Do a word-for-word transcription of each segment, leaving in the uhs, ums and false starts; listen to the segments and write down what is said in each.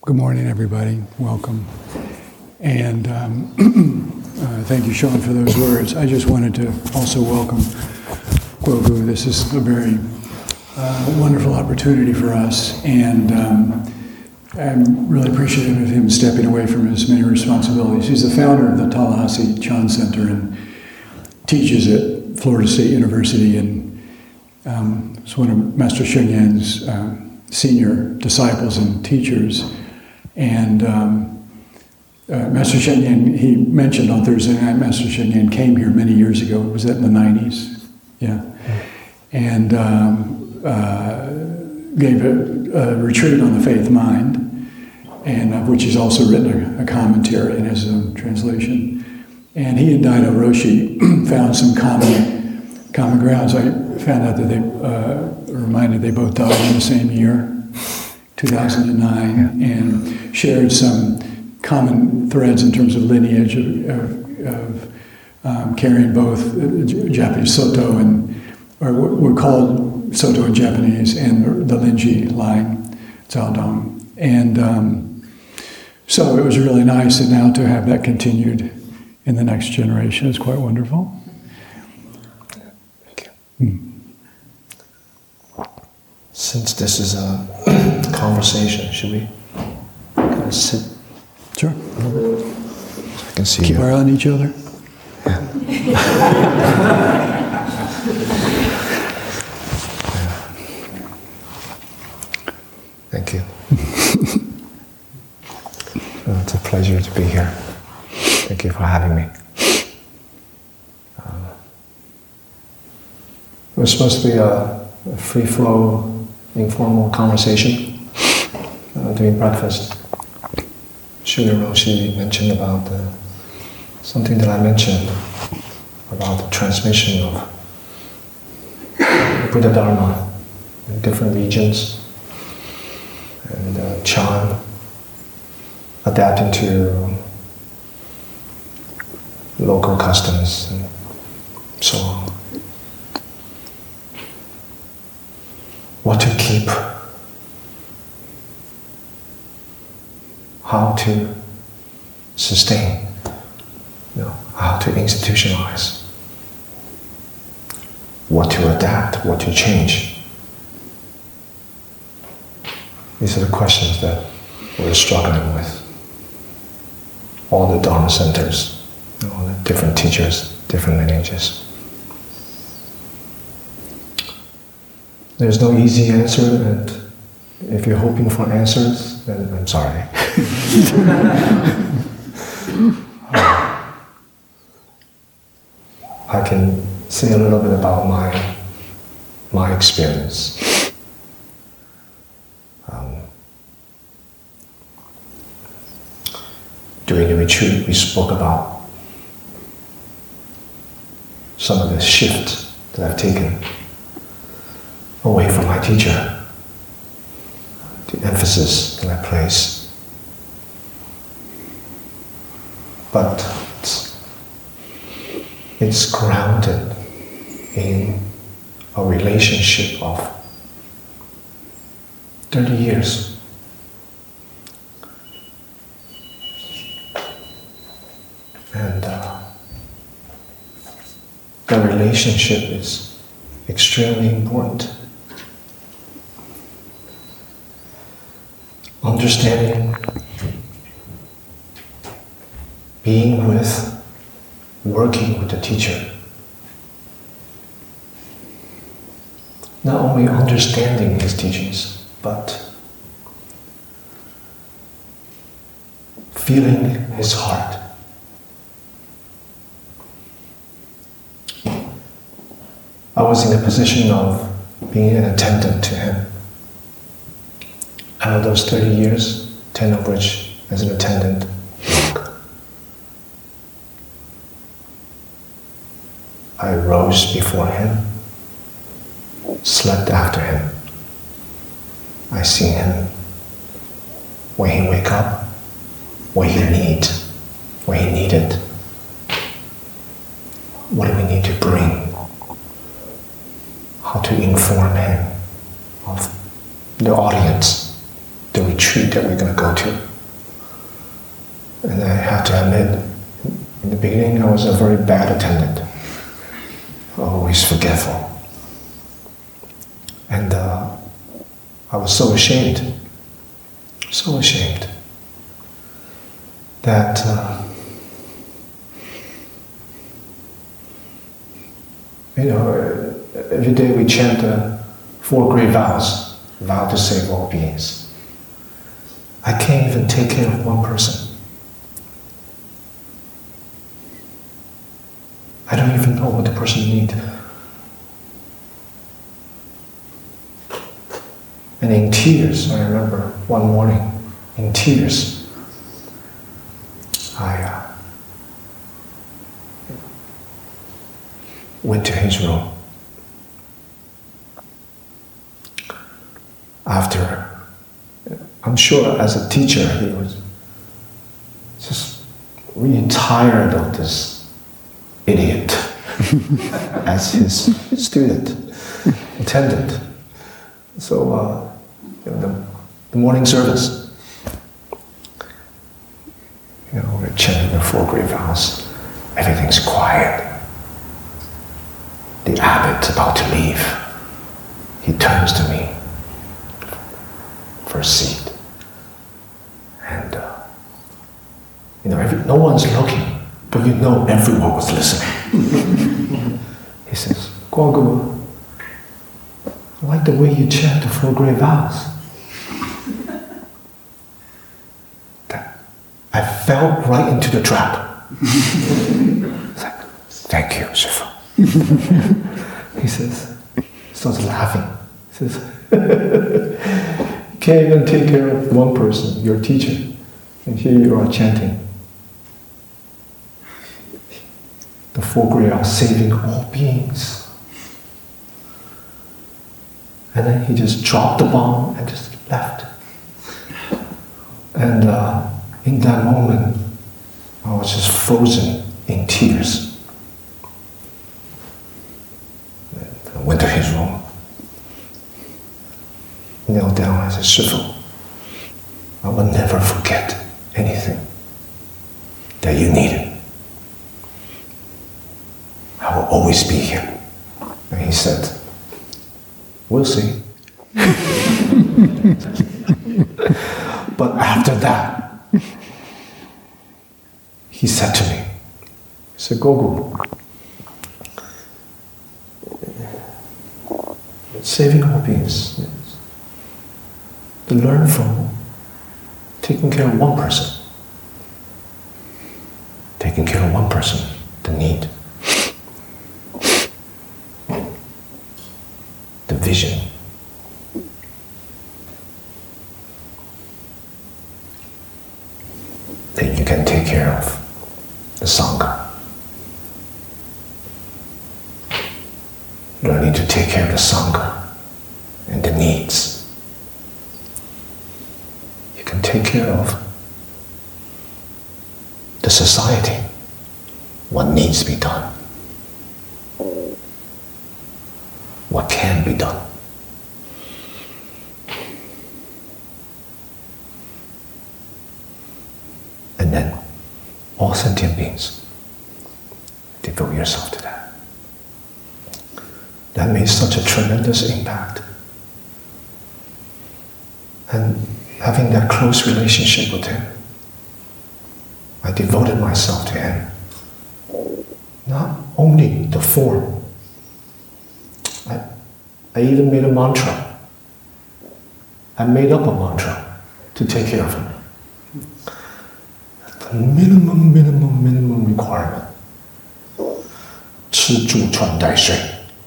Good morning, everybody. Welcome. And um, uh, thank you, Sean, for those words. I just wanted to also welcome Guogu. This is a very uh, wonderful opportunity for us, and um, I'm really appreciative of him stepping away from his many responsibilities. He's the founder of the Tallahassee Chan Center and teaches at Florida State University, and um, is one of Master Sheng Yan's uh, senior disciples and teachers. And um, uh, Master Sheng Yan, he mentioned on Thursday night, Master Sheng Yan came here many years ago. Was that in the nineties? Yeah. And um, uh, gave a, a retreat on the faith mind, and of which he's also written a, a commentary in his own translation. And he and Daido Roshi found some common common grounds. I found out that they uh, reminded they both died in the same year, two thousand nine, and shared some common threads in terms of lineage of, of, of um, carrying both Japanese Soto and, or what we're called Soto in Japanese, and the Linji line, Zaodong. And um, so it was really nice, and now to have that continued in the next generation is quite wonderful. Hmm. Since this is a conversation, should we kind of sit? Sure. So I can see Keep you. our eye on each other. Yeah. Yeah. Thank you. Oh, it's a pleasure to be here. Thank you for having me. Uh, it was supposed to be a, a free-flow, informal conversation uh, during breakfast. Shuya Roshi mentioned about uh, something that I mentioned about the transmission of Buddha Dharma in different regions, and uh, Chan adapting to local customs and so on. What to keep, how to sustain, you know, how to institutionalize, what to adapt, what to change. These are the questions that we're struggling with. All the Dharma centers, all the different teachers, different lineages. There's no easy answer, and if you're hoping for answers, then I'm sorry. I can say a little bit about my my experience. Um, during the retreat, we spoke about some of the shift that I've taken away from my teacher, the emphasis that I place. But it's, it's grounded in a relationship of thirty years. And uh, the relationship is extremely important. Understanding, being with, working with the teacher. Not only understanding his teachings, but feeling his heart. I was in a position of being an attendant to him. Out of those thirty years, ten of which as an attendant. I rose before him, slept after him. I seen him when he wake up, what he need, what he needed. What do we need to bring? How to inform him of the audience, the retreat, that we're going to go to. And I have to admit, in the beginning I was a very bad attendant, always forgetful. And uh, I was so ashamed, so ashamed, that uh, you know, every day we chant the four great vows, vow to save all beings. I can't even take care of one person. I don't even know what the person needs. And in tears, I remember one morning, in tears, I uh, went to his room. After, I'm sure as a teacher, he was just really tired of this idiot as his student, attendant. So, uh, you know, the, the morning service, you know, we're chanting the four great vows. Everything's quiet. The abbot's about to leave. He turns to me for a seat. And, uh, you know, every, no one's looking, but you know everyone was listening. He says, Guogu, I like the way you chant the four great vows. That, I fell right into the trap. It's like, thank you, Shifu. He says, starts laughing. He says, you can't even take care of one person, your teacher, and here you are chanting the four great vows, saving all beings. And then he just dropped the bomb and just left. And uh, in that moment, I was just frozen in tears. I went to his room, knelt down and said, Shifu, I will never forget anything that you needed. I will always be here. And he said, we'll see. But after that, he said to me, he said, Guogu, saving all beings, to learn from taking care of one person. Taking care of one person, the need. The vision. Then you can take care of the Sangha. You don't need to take care of the Sangha and the needs. You can take care of the society, what needs to be done, what can be done. And then all sentient beings, devote yourself to that. That made such a tremendous impact. And having that close relationship with him, I devoted myself to him. Not only the form, I, I even made a mantra. I made up a mantra to take care of him. The minimum, minimum, minimum requirement. 吃住穿戴睡.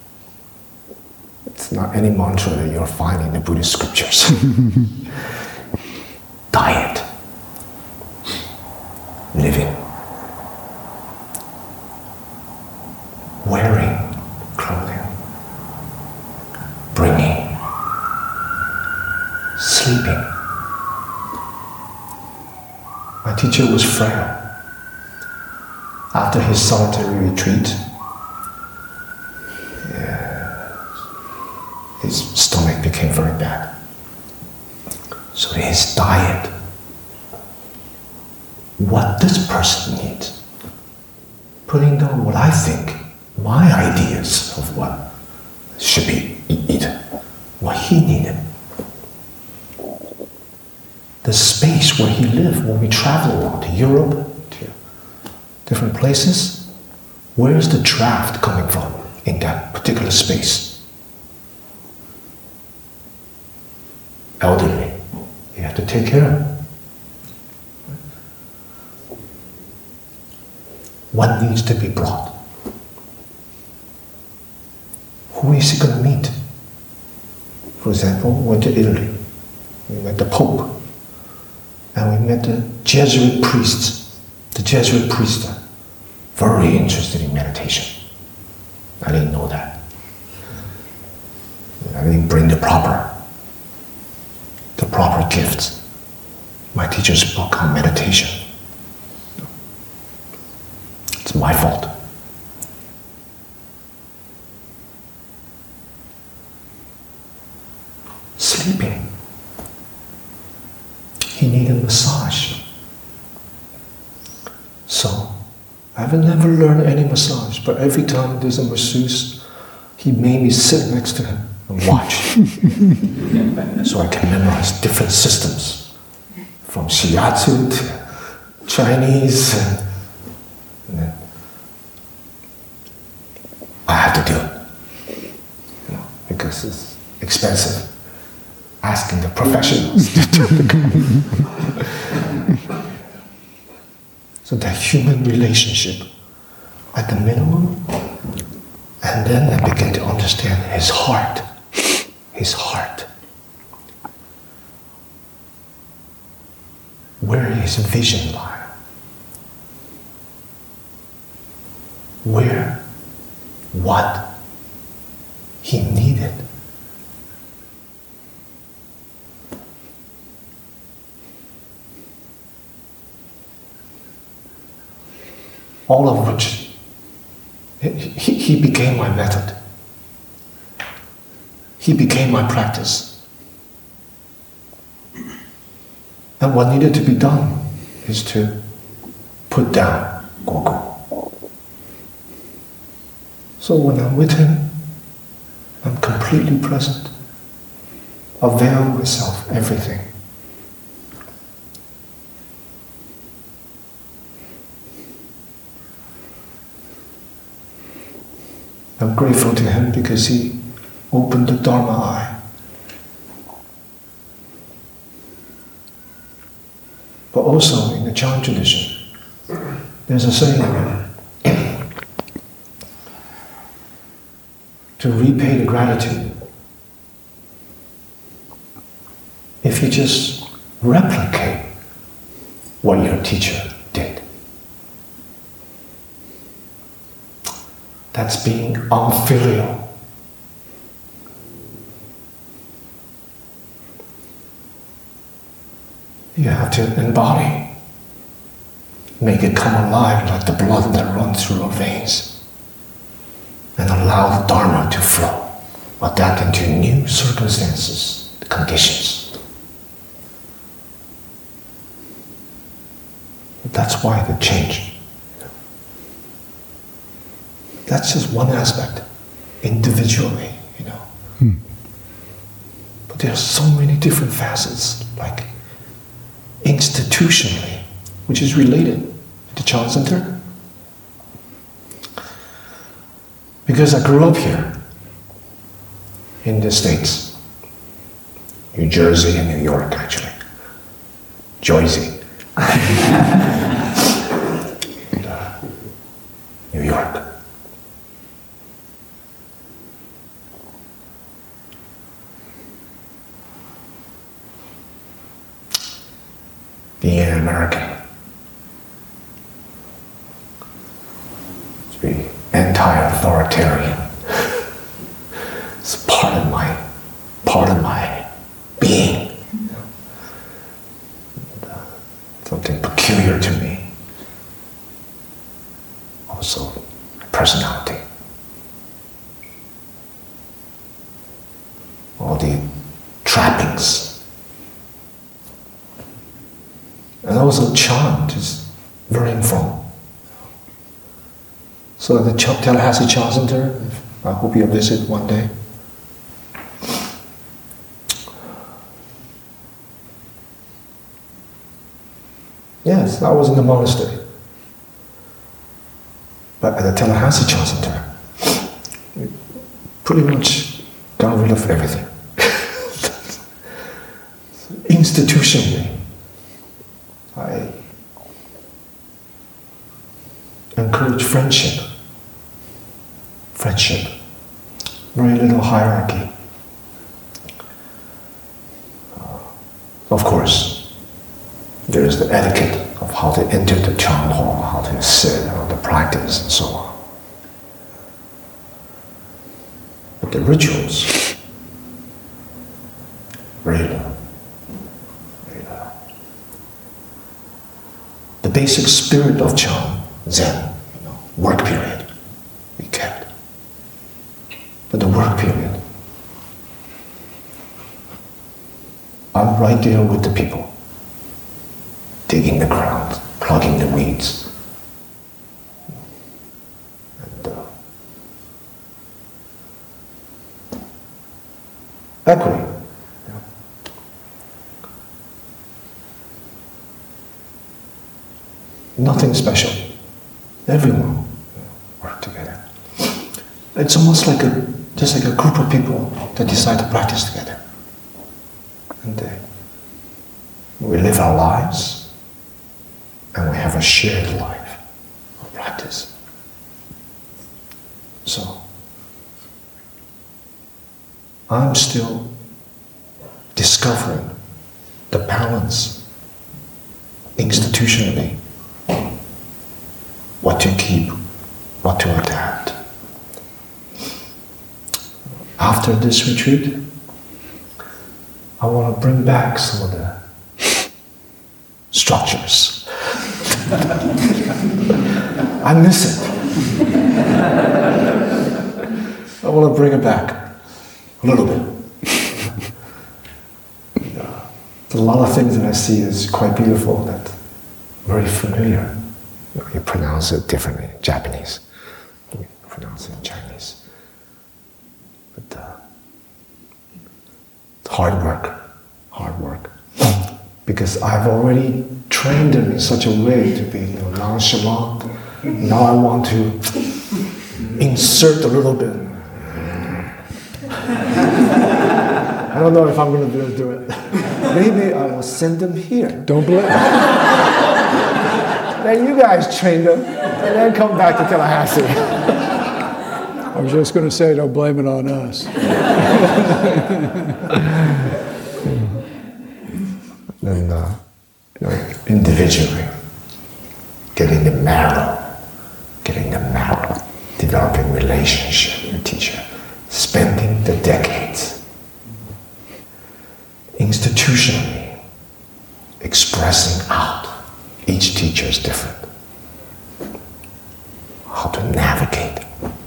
It's not any mantra that you'll find in the Buddhist scriptures. Diet. Living. Wearing clothing. Bringing. Sleeping. My teacher was frail. After his solitary retreat, his stomach became very bad. So his diet what this person needs, putting down what I think, my ideas of what should be eaten, what he needed. The space where he lived, when we travel around to Europe, to different places, where is the draft coming from in that particular space? Elderly, you have to take care of them. What needs to be brought? Who is he going to meet? For example, we went to Italy. We met the Pope. And we met the Jesuit priests. The Jesuit priests are very interested in meditation. I didn't know that. I didn't bring the proper, the proper gifts. My teacher spoke on meditation. It's my fault. Sleeping. He needed massage. So, I've never learned any massage, but every time there's a masseuse, he made me sit next to him and watch. So I can memorize different systems, from shiatsu to Chinese. And, and then I have to do it, you know, because it's expensive. Asking the professionals to do the So that human relationship at the minimum, and then I begin to understand his heart, his heart. Where his vision lies. Where, what he needed. All of which, he, he became my method. He became my practice. And what needed to be done is to put down Gogu. So when I'm with him, I'm completely present. Avail myself everything. I'm grateful to him because he opened the Dharma eye. But also in the Chan tradition, there's a saying, to repay the gratitude, if you just replicate what your teacher did. That's being unfilial. You have to embody, make it come alive like the blood that runs through our veins, and allow the Dharma to flow, adapt into new circumstances, conditions. That's why the change. That's just one aspect, individually, you know. Hmm. But there are so many different facets, like institutionally, which is related to Chan Center. Because I grew up here, in the States, New Jersey and New York, actually. Jersey. and, uh, New York. Being an American, to be anti-authoritarian, it's part of my, part of my being. You know? And, uh, something peculiar to me. Also, personality. All the trappings. And also Chan, just very informal. So the Ch- Tallahassee Child Center, I hope you'll visit one day. Yes, I was in the monastery. But at the Tallahassee Child Center, we pretty much got rid of everything. Institutionally, I encourage friendship. Friendship. Very little hierarchy. Uh, of course, there is the etiquette of how to enter the Chan hall, how to sit, how to practice, and so on. But the rituals, very little. Very little. The basic spirit of Chan, Zen, you know, work period, we kept. But the work period, I'm right there with the people, digging the ground, plugging the weeds. And uh, equity. Yeah. Nothing special. Everyone work together. It's almost like a just like a group of people that decide to practice together. And uh, we live our lives, and we have a shared life of practice. So, I'm still discovering the balance institutionally, what to keep, what to adapt. After this retreat, I want to bring back some of the structures. I miss it. I want to bring it back a little bit. Yeah. There's a lot of things that I see is quite beautiful, that very familiar. You know, you pronounce it differently, Japanese. You pronounce it in Chinese. But uh, it's hard work, hard work. Because I've already trained them in such a way to be, you know, nonchalant. Now I want to insert a little bit. I don't know if I'm going to be able to do it. Maybe I will send them here. Don't blame. Then you guys train them, and then come back to Tallahassee. I was just going to say, don't blame it on us. And uh, you know, individually, getting the marrow, getting the marrow, developing relationship with the teacher, spending the decades, institutionally, expressing out. Each teacher is different. How to navigate.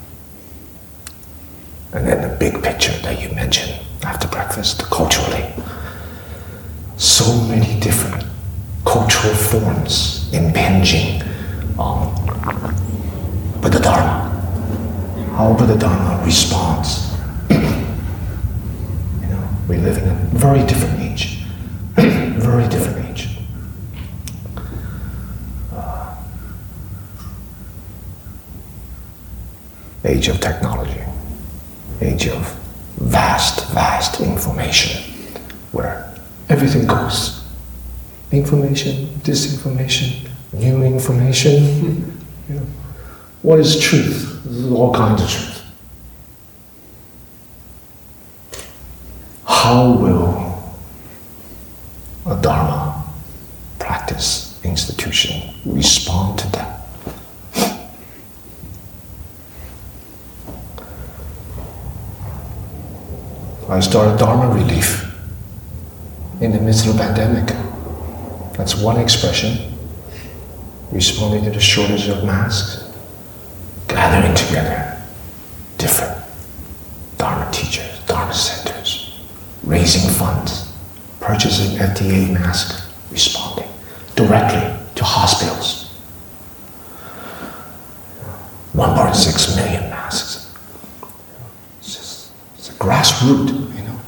And then the big picture that you mentioned after breakfast, culturally. So many different cultural forms impinging on Buddha Dharma. How Buddha Dharma responds. You know, we live in a very different age. Very different age. Uh, age of technology. Age of vast, vast information, where everything goes. Information, disinformation, new information. You know, what is truth? There's all kinds of truth. How will a Dharma practice institution respond to that? I started Dharma Relief in the midst of a pandemic. That's one expression. Responding to the shortage of masks. Gathering together different Dharma teachers, Dharma centers, raising funds, purchasing F D A masks, responding directly to hospitals, one point six million masses. It's just, it's a grassroots, you know.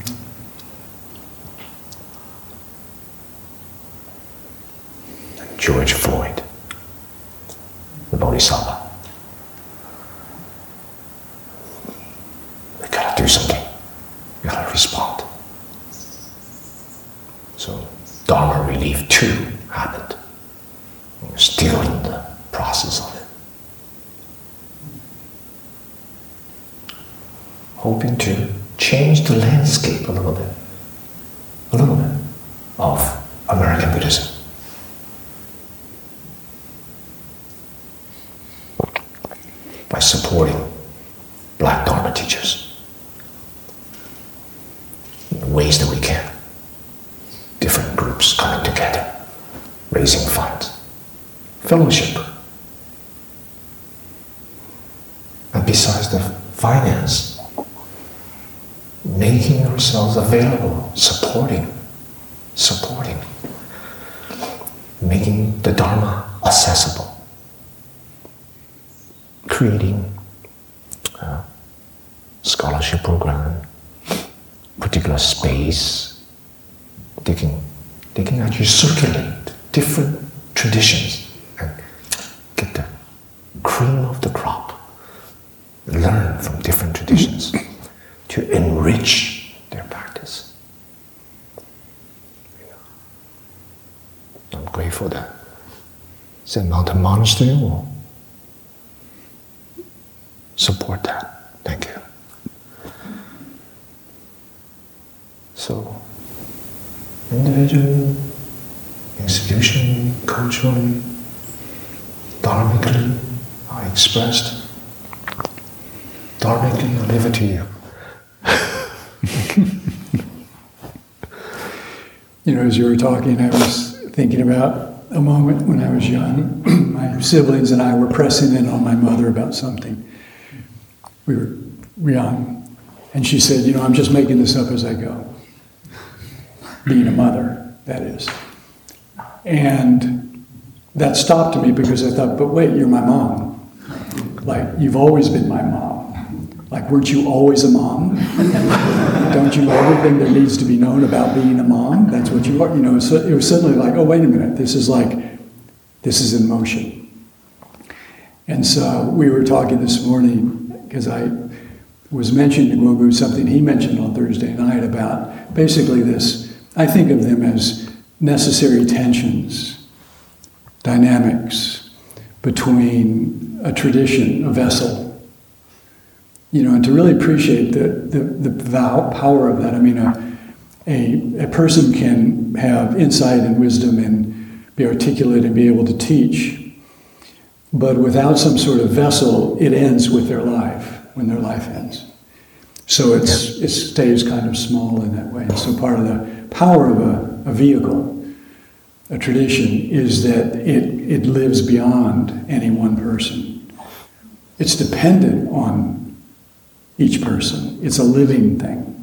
And George Floyd, the Bodhisattva. We gotta do something. We gotta respond. So Dharma Relief two happened. We're still in the process of it. Hoping to change the landscape a little bit, a little bit, of American Buddhism. By supporting Black Dharma teachers in the ways that we can. Different groups coming together, raising funds, fellowship. And besides the finance, making ourselves available, supporting, supporting, making the Dharma accessible, creating a scholarship program, particular space. They can, they can actually circulate different traditions and get the cream of the crop, learn from different traditions to enrich their practice. I'm grateful that Zen Mountain Monastery will support that. Thank you. So, individually, institutionally, culturally, dharmically, I expressed. Dharmically, I leave it to you. You know, as you were talking, I was thinking about a moment when I was young. My siblings and I were pressing in on my mother about something. We were young, and she said, you know, I'm just making this up as I go. Being a mother, that is. And that stopped me because I thought, but wait, you're my mom. Like, you've always been my mom. Like, weren't you always a mom? Don't you know everything there needs to be known about being a mom? That's what you are. You know, so it was suddenly like, oh, wait a minute, this is like, this is in motion. And so we were talking this morning, because I was mentioning to Guogu something he mentioned on Thursday night about basically this. I think of them as necessary tensions, dynamics between a tradition, a vessel, you know, and to really appreciate the, the, the power of that. I mean, a, a, a person can have insight and wisdom and be articulate and be able to teach, but without some sort of vessel, it ends with their life, when their life ends. So it's, it stays kind of small in that way. And so part of the power of a, a vehicle, a tradition, is that it, it lives beyond any one person. It's dependent on each person. It's a living thing.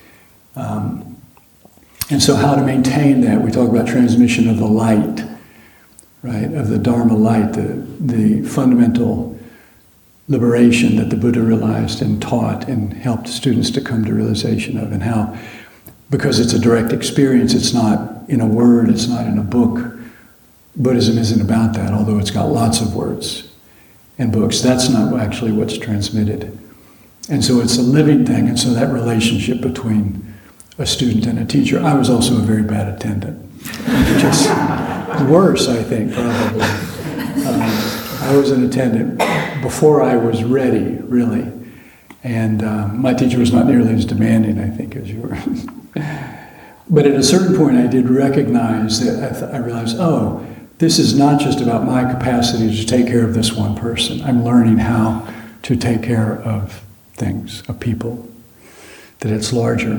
Um, and so how to maintain that, we talk about transmission of the light, right, of the Dharma light, the, the fundamental liberation that the Buddha realized and taught and helped students to come to realization of, and how, because it's a direct experience, it's not in a word, it's not in a book. Buddhism isn't about that, although it's got lots of words and books. That's not actually what's transmitted. And so it's a living thing, and so that relationship between a student and a teacher. I was also a very bad attendant, which is worse, I think, probably. Um, I was an attendant before I was ready, really. And um, my teacher was not nearly as demanding, I think, as you were. But at a certain point, I did recognize that I, th- I realized, oh, this is not just about my capacity to take care of this one person. I'm learning how to take care of things, of people, that it's larger.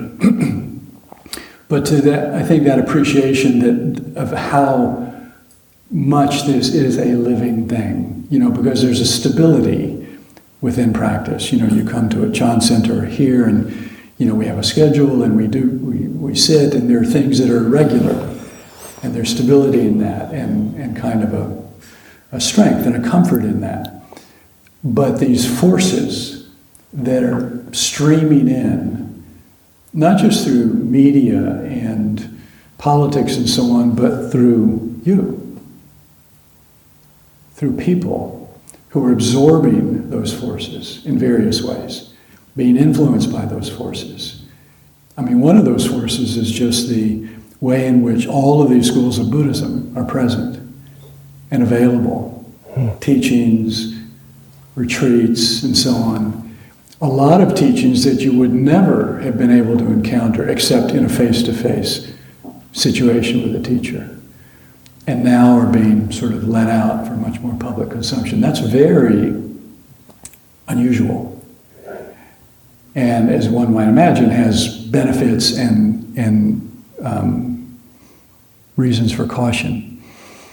But to that, I think that appreciation that of how much this is a living thing, you know, because there's a stability within practice. You know, you come to a Chan Center here, and you know we have a schedule, and we do we, we sit, and there are things that are regular, and there's stability in that, and and kind of a a strength and a comfort in that. but these forces that are streaming in, not just through media and politics and so on, but through you, through people who are absorbing those forces in various ways, being influenced by those forces. I mean, one of those forces is just the way in which all of these schools of Buddhism are present and available, teachings, retreats, and so on. A lot of teachings that you would never have been able to encounter except in a face-to-face situation with a teacher, and now are being sort of let out for much more public consumption. That's very unusual, and as one might imagine, has benefits and, and um, reasons for caution.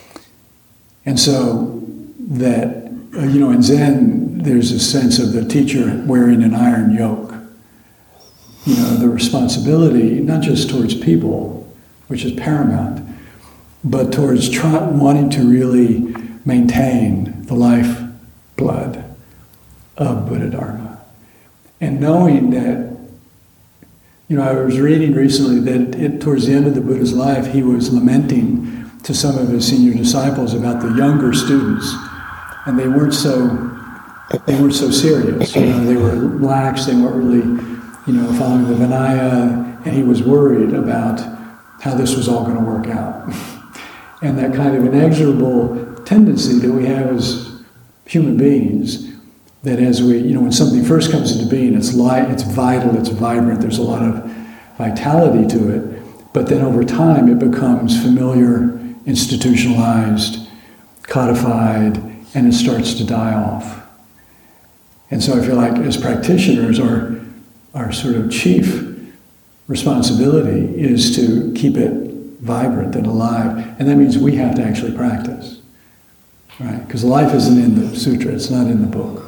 And so that, uh, you know, in Zen, there's a sense of the teacher wearing an iron yoke. You know, the responsibility, not just towards people, which is paramount, but towards try, wanting to really maintain the lifeblood of Buddha Dharma. And knowing that, you know, I was reading recently that it, towards the end of the Buddha's life, he was lamenting to some of his senior disciples about the younger students, and they weren't so, they weren't so serious. You know, they were lax, they weren't really, you know, following the Vinaya, and he was worried about how this was all going to work out. And that kind of inexorable tendency that we have as human beings, that as we, you know, when something first comes into being, it's light, it's vital, it's vibrant, there's a lot of vitality to it, but then over time it becomes familiar, institutionalized, codified, and it starts to die off. And so I feel like as practitioners, our, our sort of chief responsibility is to keep it vibrant and alive, and that means we have to actually practice, right? Because life isn't in the sutra, it's not in the book.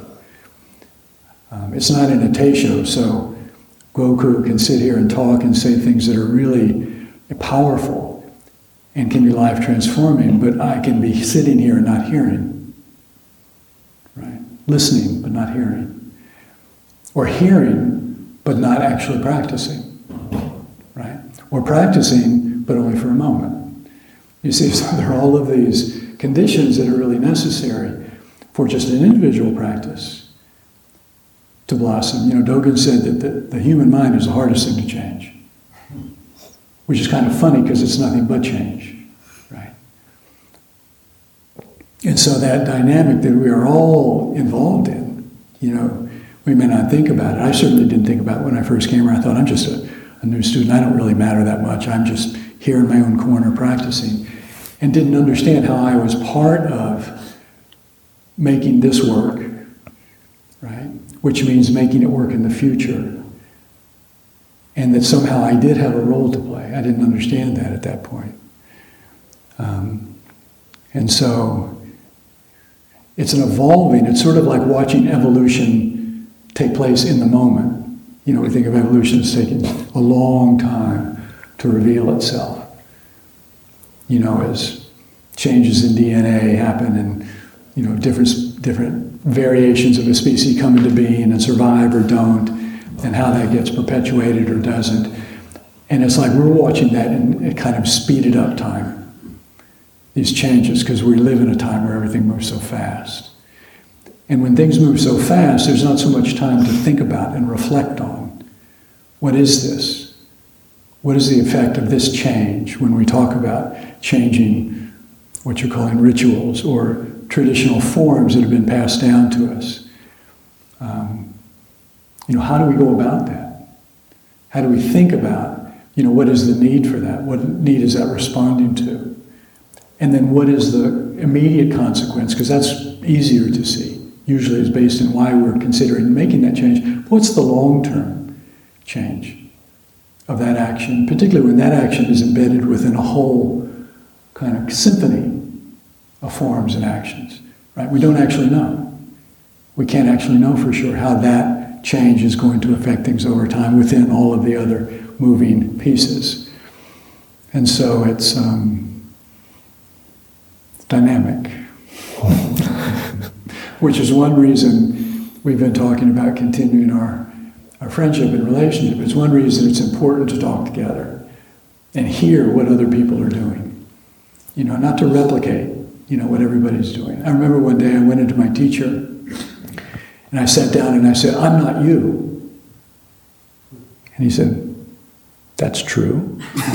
Um, it's not in a teisho, so Goku can sit here and talk and say things that are really powerful and can be life transforming, but I can be sitting here and not hearing, right? Listening but not hearing, or hearing but not actually practicing, right? Or practicing but only for a moment. You see, so there are all of these conditions that are really necessary for just an individual practice to blossom. You know, Dogen said that the, the human mind is the hardest thing to change, which is kind of funny because it's nothing but change, right? And so that dynamic that we are all involved in, you know, we may not think about it. I certainly didn't think about it when I first came here. I thought, I'm just a, a new student. I don't really matter that much. I'm just here in my own corner practicing, and didn't understand how I was part of making this work, right? Which means making it work in the future. And that somehow I did have a role to play. I didn't understand that at that point. Um, and so it's an evolving, it's sort of like watching evolution take place in the moment. You know, we think of evolution as taking a long time to reveal itself. You know, as changes in D N A happen and, you know, different, different variations of a species come into being and survive or don't, and how that gets perpetuated or doesn't. And it's like we're watching that in a kind of speeded up time, these changes, because we live in a time where everything moves so fast. And when things move so fast, there's not so much time to think about and reflect on. What is this? What is the effect of this change when we talk about changing what you're calling rituals or traditional forms that have been passed down to us? Um, you know, how do we go about that? How do we think about, you know, what is the need for that? What need is that responding to? And then what is the immediate consequence? Because that's easier to see. Usually it's based on why we're considering making that change. What's the long-term change of that action, particularly when that action is embedded within a whole kind of symphony of forms and actions, right? We don't actually know. We can't actually know for sure how that change is going to affect things over time within all of the other moving pieces. And so it's um, dynamic. which is one reason we've been talking about continuing our, our friendship and relationship. It's one reason it's important to talk together and hear what other people are doing. You know, not to replicate, you know, what everybody's doing. I remember one day I went into my teacher and I sat down and I said, "I'm not you." And he said, "That's true."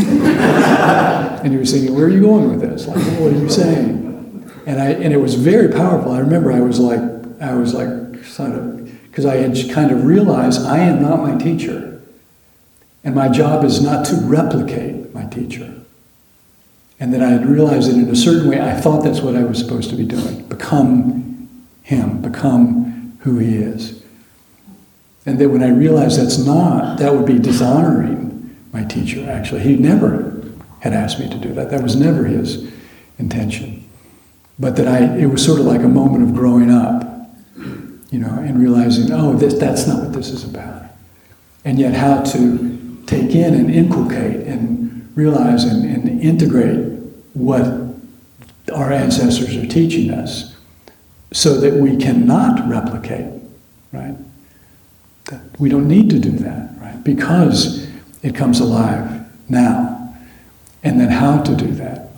And he was thinking, "Where are you going with this? Like, what are you saying?" And I and it was very powerful. I remember I was like, I was like, sort of, because I had kind of realized I am not my teacher. And my job is not to replicate my teacher. And that I had realized that in a certain way, I thought that's what I was supposed to be doing. Become him, become who he is. And then when I realized that's not, that would be dishonoring my teacher, actually. He never had asked me to do that. That was never his intention. But that I, it was sort of like a moment of growing up, you know, and realizing, oh, this, that's not what this is about. And yet how to take in and inculcate and realize and, and integrate what our ancestors are teaching us so that we cannot replicate, right? That we don't need to do that, right? Because it comes alive now. And then how to do that.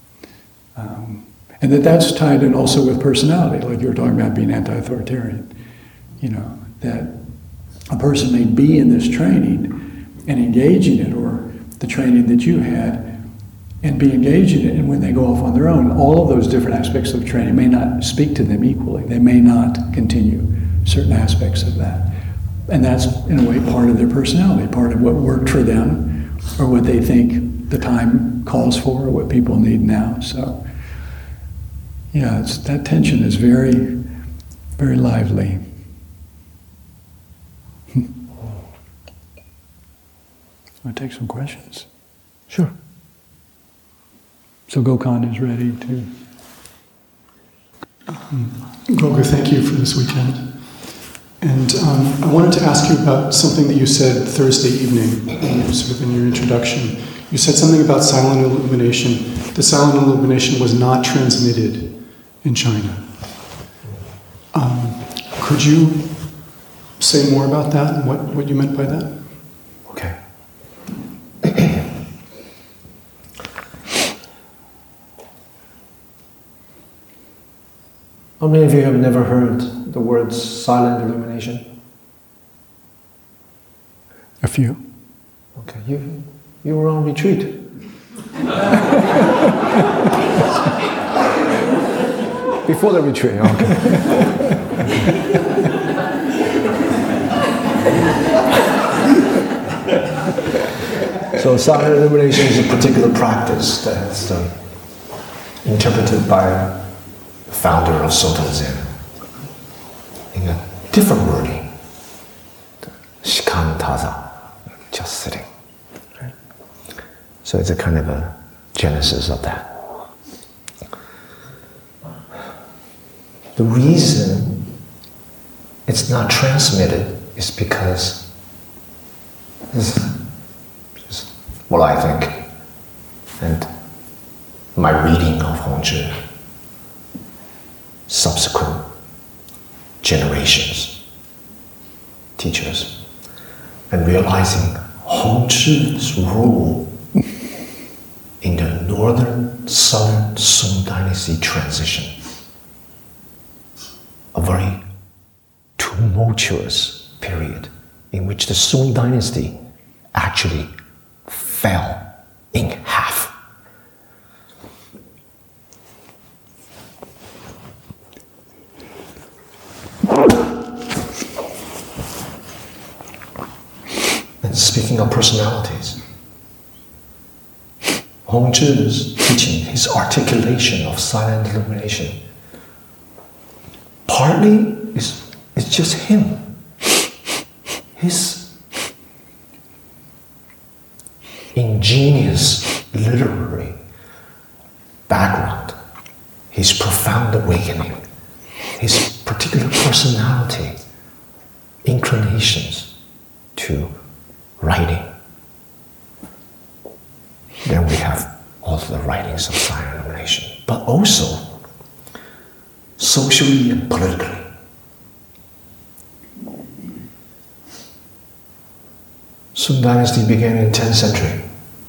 Um, and that that's tied in also with personality, like you were talking about being anti-authoritarian. You know, that a person may be in this training and engage in it, or the training that you had, and be engaged in it, and when they go off on their own, all of those different aspects of training may not speak to them equally. They may not continue certain aspects of that. And that's, in a way, part of their personality, part of what worked for them, or what they think the time calls for, or what people need now. So, yeah, it's, that tension is very, very lively. I'll take some questions. Sure. So Gokhan is ready to... Gogu, thank you for this weekend. And um, I wanted to ask you about something that you said Thursday evening, in, sort of in your introduction. You said something about silent illumination. The silent illumination was not transmitted in China. Um, could you say more about that and what, what you meant by that? Okay. How many of you have never heard the words silent illumination? A few. Okay, you you were on retreat. Before the retreat, okay. So silent illumination is a particular practice that's uh, interpreted by a founder of Soto Zen in a different wording. Shikantaza, just sitting. Right? So it's a kind of a genesis of that. The reason it's not transmitted is because this is just what I think, and my reading of Hongzhi, subsequent generations, teachers, and realizing Hongzhi's role in the northern southern Song Dynasty transition. A very tumultuous period in which the Song Dynasty actually fell in half. And speaking of personalities, Hongzhi's teaching, his articulation of silent illumination, partly is it's just him. His ingenious literary background, his profound awakening, his particular personality, inclinations to writing. Then we have all the writings of silent illumination, but also socially and politically. Sung Dynasty began in tenth century,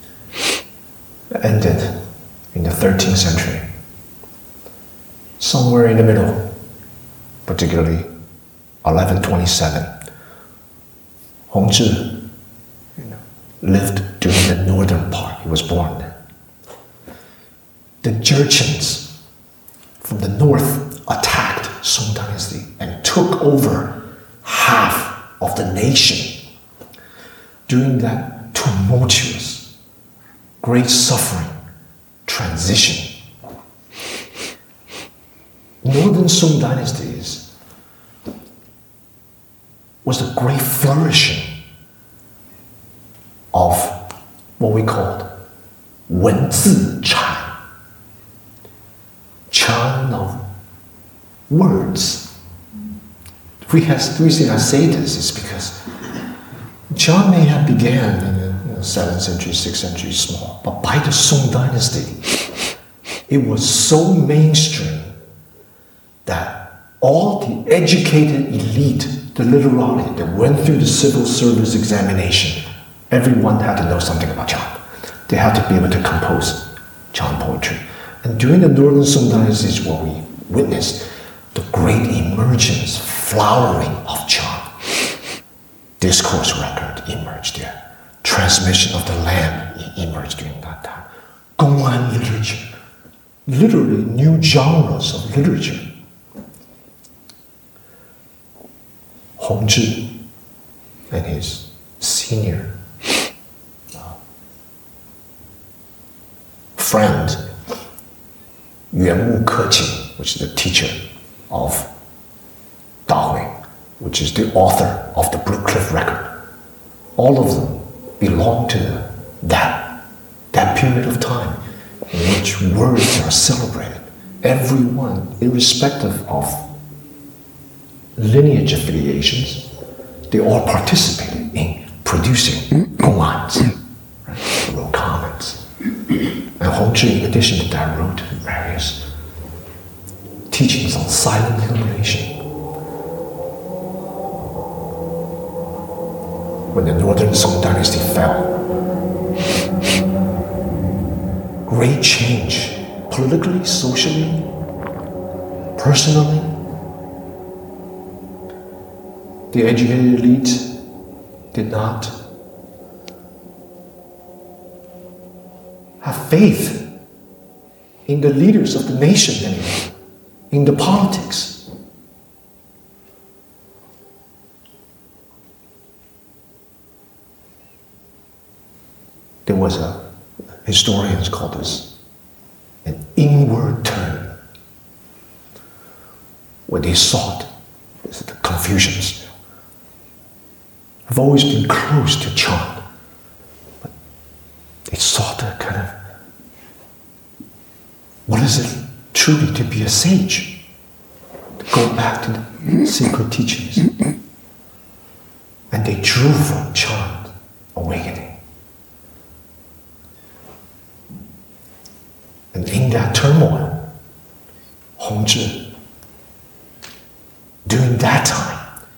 ended in the thirteenth century. Somewhere in the middle, particularly eleven twenty-seven, Hongzhi you know, lived during the northern part. He was born there. The Jurchens from the north attacked Song Dynasty and took over half of the nation during that tumultuous, great suffering transition. Northern Song dynasties was the great flourishing of what we called 文字禅, Chan of words. We have, the reason I say this is because Chan may have began in the you know, seventh century, sixth century, small, but by the Song dynasty, it was so mainstream that all the educated elite, the literati that went through the civil service examination, everyone had to know something about Chan. They had to be able to compose Chan poetry. And during the Northern Song dynasty is where we witnessed the great emergence, flowering of Chan. Discourse record emerged there. Transmission of the lamp emerged during that time. Gong'an literature, literally new genres of literature. Hongzhi and his senior uh, friend Yuanwu Keqing, which is the teacher of Dahui, which is the author of the Blue Cliff Record. All of them belong to that, that period of time in which words are celebrated. Everyone, irrespective of lineage affiliations, they all participated in producing gong'ans, right? Wrote comments. And Hongzhi, in addition to that, wrote various teachings on silent illumination. When the Northern Song dynasty fell, great change, politically, socially, personally. The educated elite did not have faith in the leaders of the nation anymore, in the politics. There was a, historians call this an inward turn, where they sought, this is the Confucians, have always been close to Chan, but they sought to kind of, what is it truly to be a sage? To go back to the sacred teachings. And they drew from Chan's awakening. And in that turmoil, Hongzhi, during that time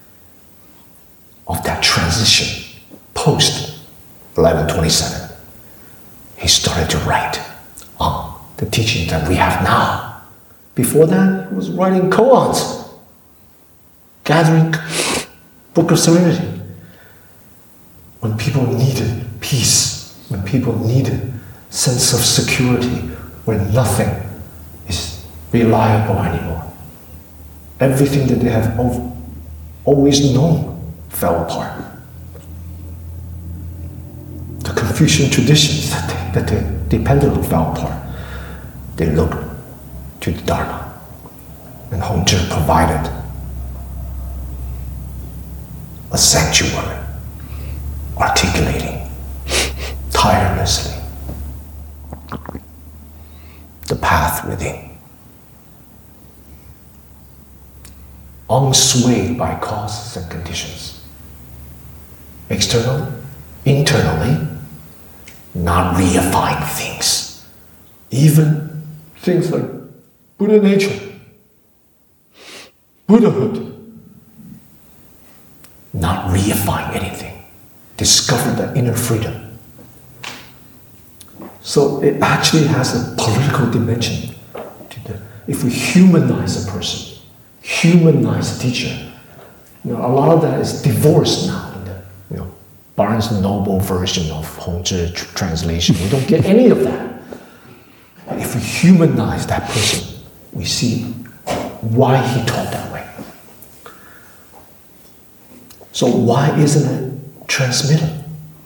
of that transition, post eleven twenty-seven, he started to write on the teaching that we have now. Before that, he was writing koans, gathering Book of Serenity. When people needed peace, when people needed sense of security, when nothing is reliable anymore. Everything that they have always known fell apart. The Confucian traditions that they, that they depended on fell apart. They looked to the Dharma, and Hongzhi provided a sanctuary, articulating tirelessly the path within, unswayed by causes and conditions. Externally, internally, not reifying things. Even things like Buddha nature, Buddhahood, not reifying anything. discover that inner freedom. So it actually has a political dimension. To the, if we humanize a person, humanize a teacher, you know, a lot of that is divorced now in the you know, Barnes and Noble version of Hongzhi tr- translation. We don't get any of that. But if we humanize that person, we see why he taught that way. So why isn't it transmitted?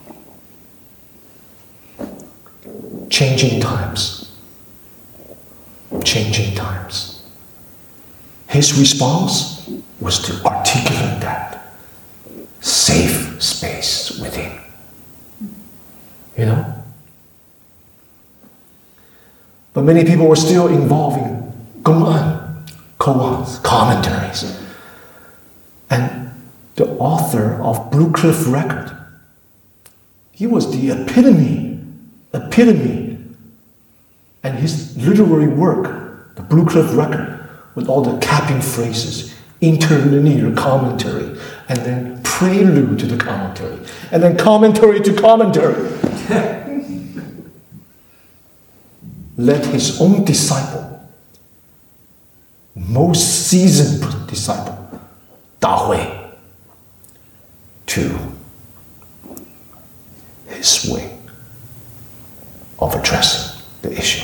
Changing times. Changing times. His response was to articulate that safe space within. You know? But many people were still involved in gong'an, koans, commentaries. And the author of Blue Cliff Record, he was the epitome, epitome. And his literary work, the Blue Cliff Record, with all the capping phrases, interlinear commentary, and then prelude to the commentary, and then commentary to commentary, led his own disciple, most seasoned disciple, Da Hui, to his way of addressing the issue.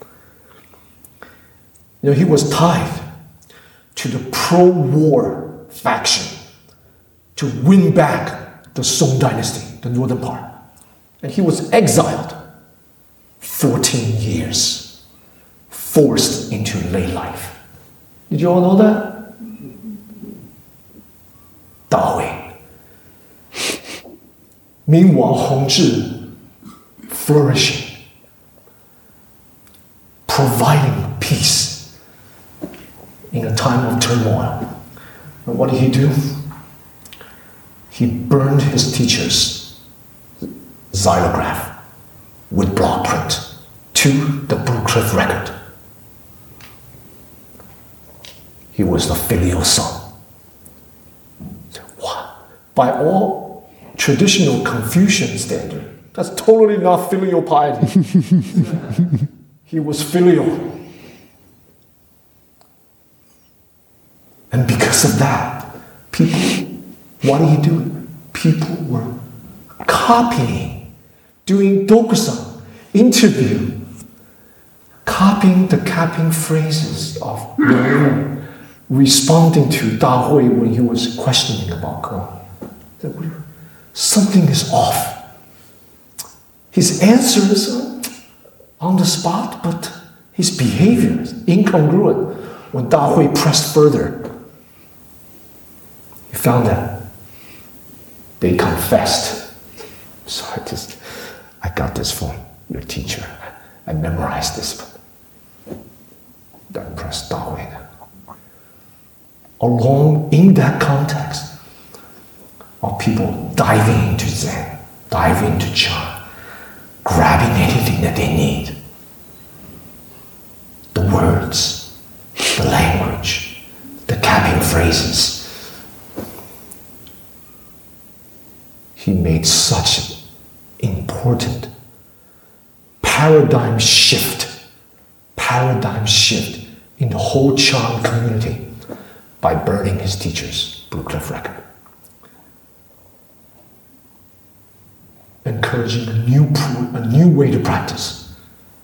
You know, he was tied to the pro-war faction to win back the Song dynasty, the northern part. And he was exiled fourteen years, forced into lay life. Did you all know that? Da Hui. Meanwhile, Hongzhi flourishing, providing peace in a time of turmoil. And what did he do? He burned his teacher's xylograph with block print to the Blue Cliff Record. He was the filial son. What? By all traditional Confucian standard, that's totally not filial piety. He was filial. And because of that, people, what did he do? People were copying, doing dokusan, interview, copying the capping phrases of Yu, responding to Da Hui when he was questioning about Ko. Something is off. His answers are on the spot, but his behavior is incongruent. When Da Hui pressed further, he found that they confessed. So I just, I got this from your teacher. I memorized this. That pressed Da Hui. Along in that context of people diving into Zen, diving into Chan, grabbing anything that they need. The words, the language, the capping phrases. He made such an important paradigm shift, paradigm shift in the whole Chan community by burning his teacher's Blue Cliff Record. Encouraging a new, a new way to practice.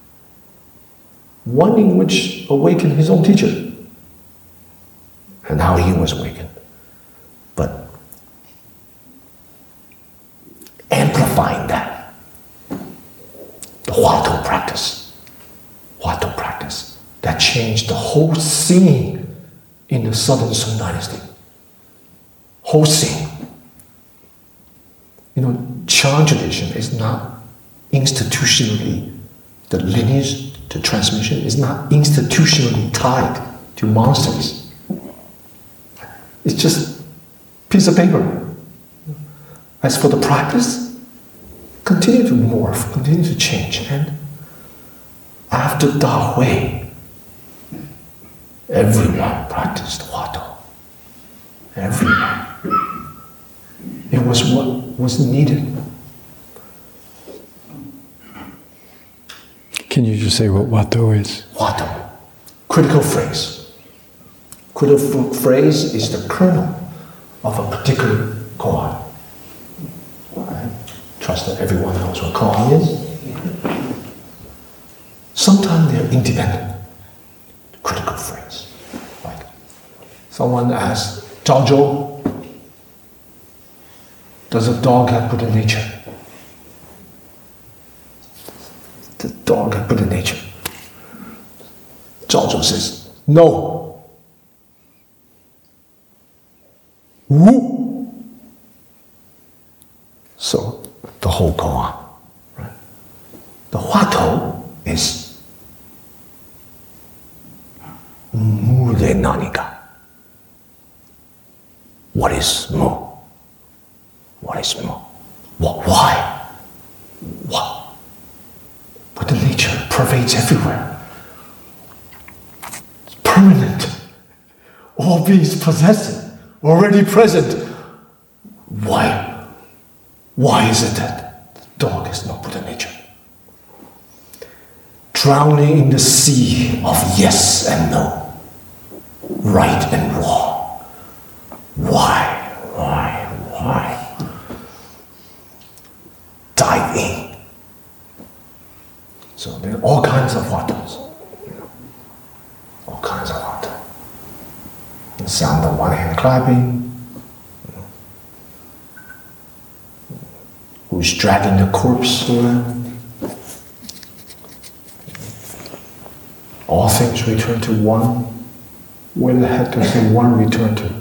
One in which awakened his own teacher. And how he was awakened. But amplifying that. The Huatou practice. Huatou practice. That changed the whole scene in the Southern Song dynasty. Whole scene. You know, Chan tradition is not institutionally, the lineage, the transmission is not institutionally tied to monasteries. It's just a piece of paper. As for the practice, continue to morph, continue to change. And after Da Hui, everyone practiced Huatou. Everyone. It was what was needed. Can you just say what Watto is? Watto, critical phrase. Critical phrase is the kernel of a particular koan. I trust that everyone knows what koan is. Sometimes they're independent. Critical phrase. Like someone asks, Zhao Zhou, does a dog have Buddha nature? The dog have Buddha nature. Zhao Zhou says, no. Wu. So the whole koan, right? The Huatou is Mu de Nanika. What is Mu? What is Mu? What, why? What? But the nature pervades everywhere. It's permanent. All beings possess it, already present. Why? Why is it that the dog is not Buddha nature? Drowning in the sea of yes and no, right and wrong. Why? Why? Why? Dive in. So there are all kinds of Huatos. All kinds of Huatos. The sound of one hand clapping. Who's dragging the corpse around? All things return to one. Where the heck does the one return to?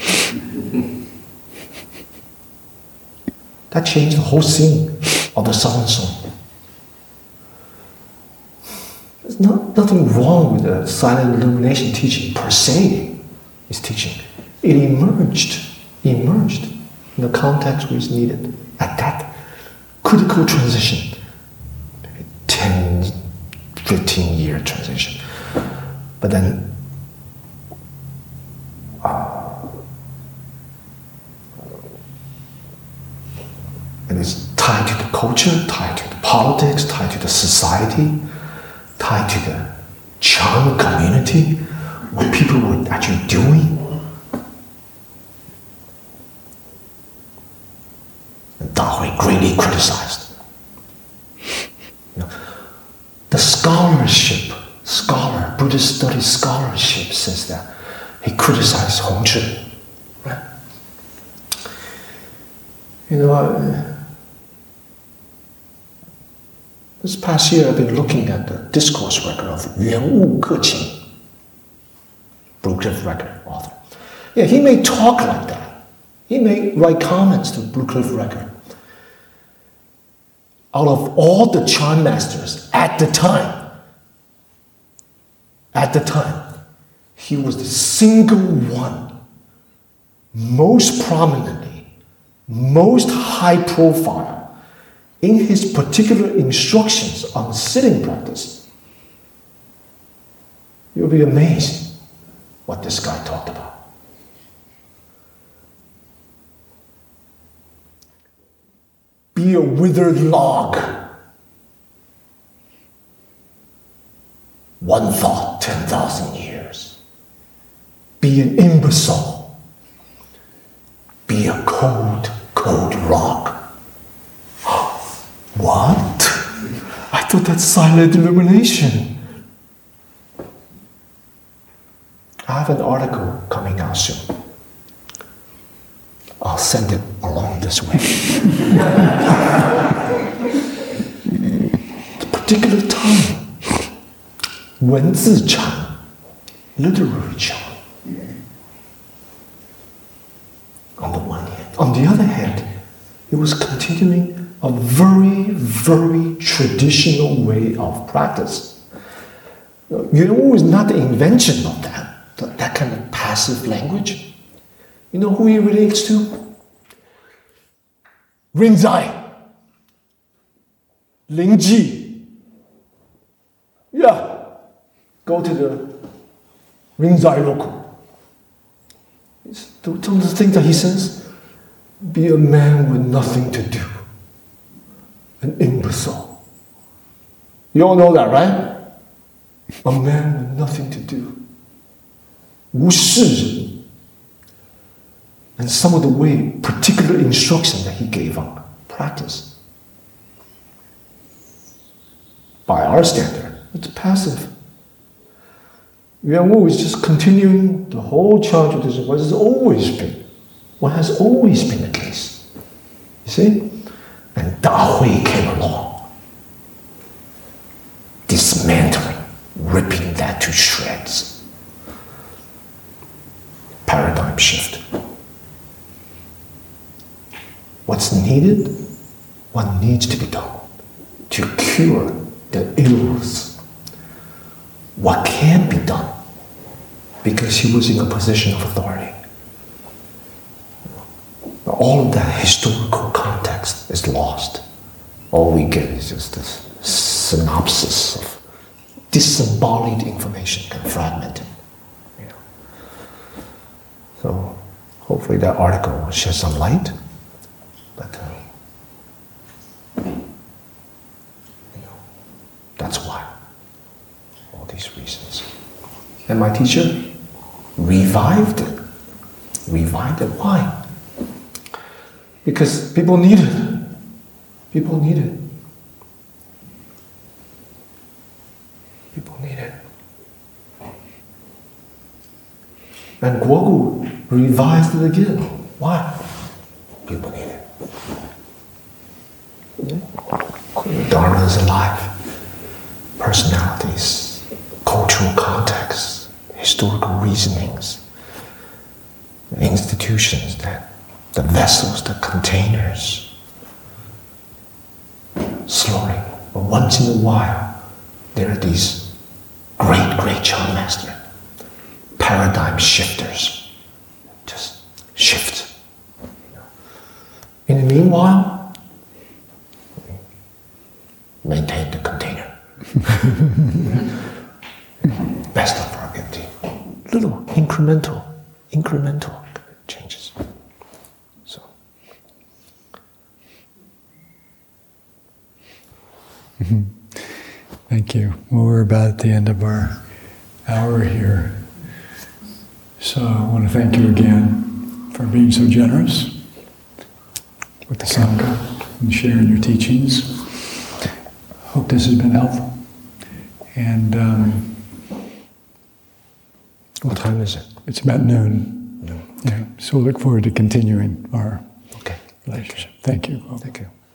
That changed the whole scene of the Southern Song. There's not, nothing wrong with the silent illumination teaching per se. It's teaching. It emerged, emerged in the context which is needed at that critical transition. Maybe ten, fifteen year transition. But then uh, it is tied to the culture, tied to the politics, tied to the society, tied to the Chan community, what people were actually doing. And Dahui greatly criticized. You know, the scholarship, scholar, Buddhist studies scholarship says that he criticized Hongzhi. Right? You know, uh, this past year I've been looking at the discourse record of Yuan Wu Keqing, Blue Cliff Record author. Yeah, he may talk like that. He may write comments to Blue Cliff Record. Out of all the Chan masters at the time, at the time, he was the single one, most prominently, most high profile in his particular instructions on sitting practice. You'll be amazed what this guy talked about. Be a withered log. One thought, ten thousand years. Be an imbecile. Be a cold, cold rock. What? I thought that's silent illumination. I have an article coming out soon. I'll send it along this way. The particular time, 文字Chan, literary Chan. On the one hand. On the other hand, it was continuing a very, very traditional way of practice. Yuan Wu is not the invention of that, that kind of passive language. You know who he relates to? Rinzai. Lingji. Yeah. Go to the Rinzai Roku. Some of the things that he says, be a man with nothing to do. An imbecile. You all know that, right? A man with nothing to do. 无事人. And some of the way, particular instruction that he gave on practice. By our standard, it's passive. Yuan Wu is just continuing the whole Chan tradition, what has always been, what has always been the case. You see? And Da Hui came along, dismantling, ripping that to shreds. Paradigm shift. What's needed? What needs to be done to cure the ills? What can be done? Because he was in a position of authority. All of that historical context is lost. All we get is just this synopsis of disembodied information and fragmented. You know. So hopefully that article will shed some light. But uh, you know, that's why. All these reasons. And my teacher revived it. Revived it. Why? Because people need it. People need it. People need it. And Guogu revised it again. Why? People need it. Dharma is alive. Personalities, cultural contexts, historical reasonings, institutions, that the vessels, the containers. Slowly, but once in a while, there are these great, great Chan master, paradigm shifters, just shift. In the meanwhile, maintain the container. Best of our ability. Little incremental, incremental changes. So. Thank you. Well, we're about at the end of our hour here. So I want to thank you again for being so generous with the Sangha and sharing your teachings. Hope this has been helpful. And um, What time is it? it's about noon. No. Yeah. So we'll look forward to continuing our Okay. relationship. Thank you. Thank you.